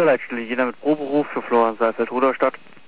Niederleitstelle Jena mit Proberuf für Florian Seifeld, Rudolstadt.